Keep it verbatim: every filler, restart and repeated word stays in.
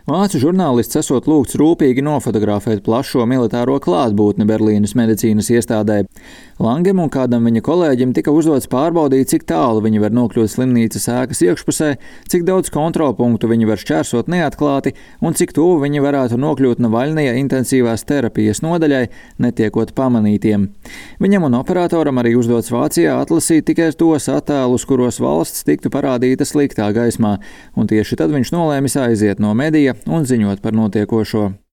Vācu žurnālists esot lūgts rūpīgi nofotografēt plašo militāro klātbūtni Berlīnes medicīnas iestādē. Langem un kādam viņa kolēģim tika uzdots pārbaudīt, cik tālu viņi var nokļūt slimnīcas ēkas iekšpusē, cik daudz kontrolpunktu viņi var šķērsot neatklāti un cik tuvu viņi varētu nokļūt Navaļnija intensīvās terapijas nodaļai, netiekot pamanītiem. Viņam un operatoram arī uzdots Vācijā atlasīt tikai tos attēlus, kuros valsts tiktu parādīta sliktā gaismā, un tieši tad viņš nolēmis aiziet no medija un ziņot par notiekošo.